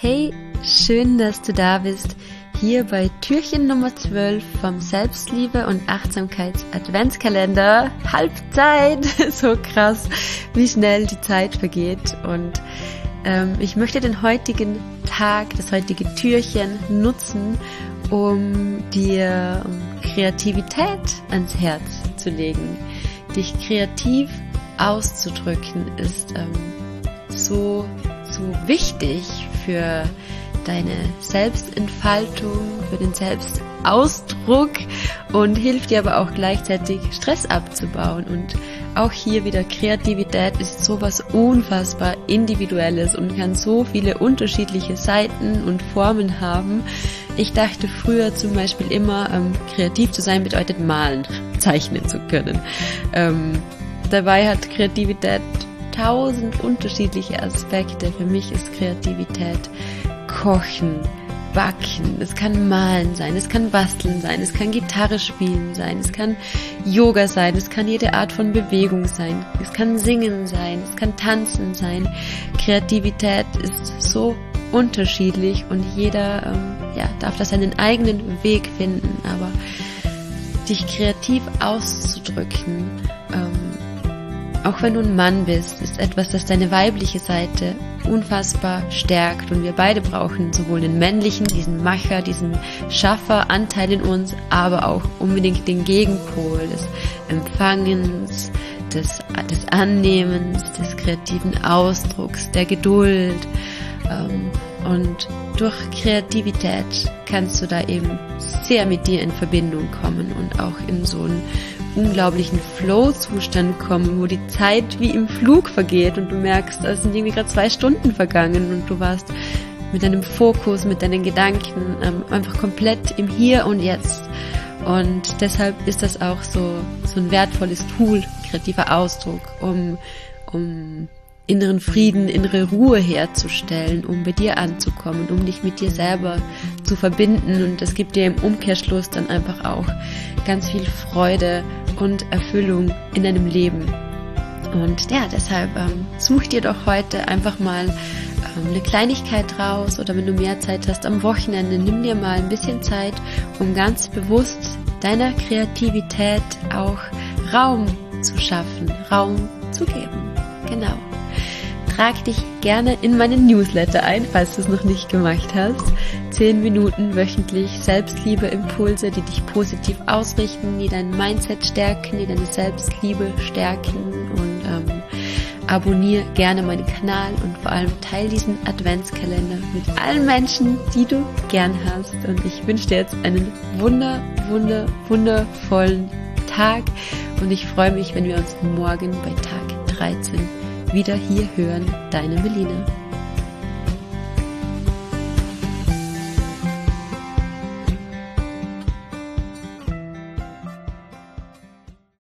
Hey, schön, dass du da bist, hier bei Türchen Nummer 12 vom Selbstliebe- und Achtsamkeits-Adventskalender. Halbzeit, so krass, wie schnell die Zeit vergeht. Und ich möchte den heutigen Tag, das heutige Türchen nutzen, um dir Kreativität ans Herz zu legen. Dich kreativ auszudrücken ist so wichtig für deine Selbstentfaltung, für den Selbstausdruck und hilft dir aber auch gleichzeitig Stress abzubauen. Und auch hier wieder, Kreativität ist sowas unfassbar Individuelles und kann so viele unterschiedliche Seiten und Formen haben. Ich dachte früher zum Beispiel immer, kreativ zu sein bedeutet malen, zeichnen zu können. Dabei hat Kreativität 1000 unterschiedliche Aspekte. Für mich ist Kreativität Kochen, Backen, es kann Malen sein, es kann Basteln sein, es kann Gitarre spielen sein, es kann Yoga sein, es kann jede Art von Bewegung sein, es kann Singen sein, es kann Tanzen sein. Kreativität ist so unterschiedlich und jeder darf da seinen eigenen Weg finden, aber dich kreativ auszudrücken, auch wenn du ein Mann bist, ist etwas, das deine weibliche Seite unfassbar stärkt. Und wir beide brauchen sowohl den männlichen, diesen Macher, diesen Schaffer-Anteil in uns, aber auch unbedingt den Gegenpol des Empfangens, des Annehmens, des kreativen Ausdrucks, der Geduld. Und durch Kreativität kannst du da eben sehr mit dir in Verbindung kommen und auch in so einen unglaublichen Flow-Zustand kommen, wo die Zeit wie im Flug vergeht und du merkst, es sind irgendwie gerade 2 Stunden vergangen und du warst mit deinem Fokus, mit deinen Gedanken einfach komplett im Hier und Jetzt. Und deshalb ist das auch so ein wertvolles Tool, kreativer Ausdruck, um inneren Frieden, innere Ruhe herzustellen, um bei dir anzukommen, um dich mit dir selber zu verbinden, und das gibt dir im Umkehrschluss dann einfach auch ganz viel Freude und Erfüllung in deinem Leben. Und ja, deshalb such dir doch heute einfach mal eine Kleinigkeit raus, oder wenn du mehr Zeit hast am Wochenende, nimm dir mal ein bisschen Zeit, um ganz bewusst deiner Kreativität auch Raum zu schaffen, Raum zu geben. Genau. Trag dich gerne in meinen Newsletter ein, falls du es noch nicht gemacht hast. 10 Minuten wöchentlich Selbstliebe-Impulse, die dich positiv ausrichten, die dein Mindset stärken, die deine Selbstliebe stärken. Und abonniere gerne meinen Kanal und vor allem teile diesen Adventskalender mit allen Menschen, die du gern hast. Und ich wünsche dir jetzt einen wundervollen Tag und ich freue mich, wenn wir uns morgen bei Tag 13 wieder hier hören. Deine Melina.